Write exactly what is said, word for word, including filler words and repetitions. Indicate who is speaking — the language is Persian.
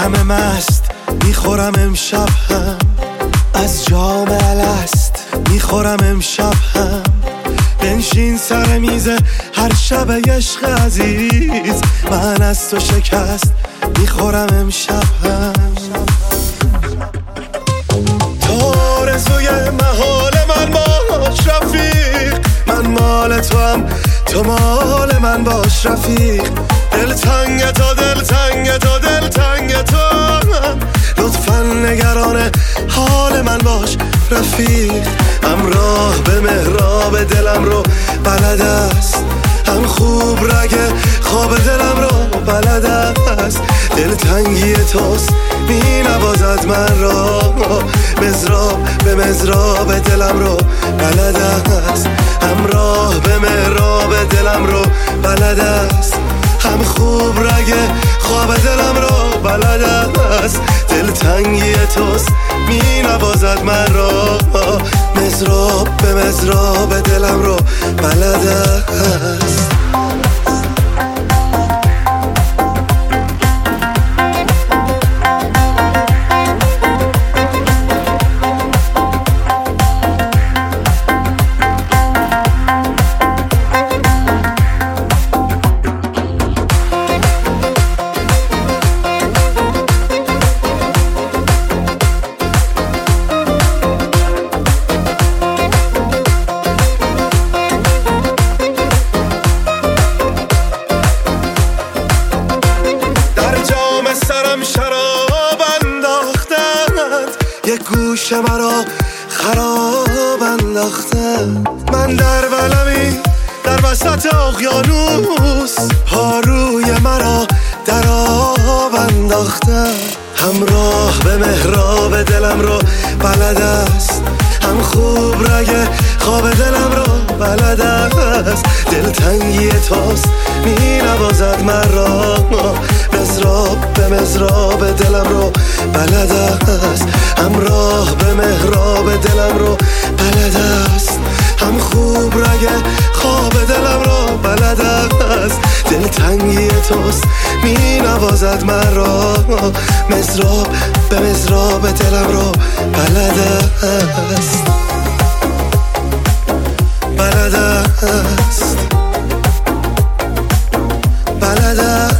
Speaker 1: همه مست میخورم امشب هم از جام الست، میخورم امشب هم. بنشین سر میز هر شب عشق عزیز، من از تو شکست میخورم امشب هم. تو آرزوی محال من باش رفیق، من مال تو هم تو مال من باش رفیق. دل تنگ تو دل تنگ تو دل تنگ تو، لطفا نگران حال من باش رفیق. همراه به محراب دلم رو بلد است، هم خوب رگ خواب دلم رو بلد است. دل تنگی توست می نوازد من را، مزراب به مزراب دلم رو بلد است. همراه به محراب دلم رو بلد است، هم خوب رگ خواب دلم رو بلد است. دل تنگی توست می نوازد من را، مزراب به مزراب دلم رو بلد است. یک گوش مرا خراب انداختن، من در ولمی در وسط اقیانوس، پاروی مرا در آب انداختن. همراه به محراب دلم رو بلد است، هم خوب رگ خواب دلم رو بلد است. دل تنگی توست می نوازد من را، مزراب به مزراب دلم رو بلد است. همراه به محراب دلم رو بلد است، هم خوب رگ خواب دلم رو بلد است. دل تنگی توست می نوازد من را، مزراب به مزراب دلم رو بلد است، بلد است، بلد است.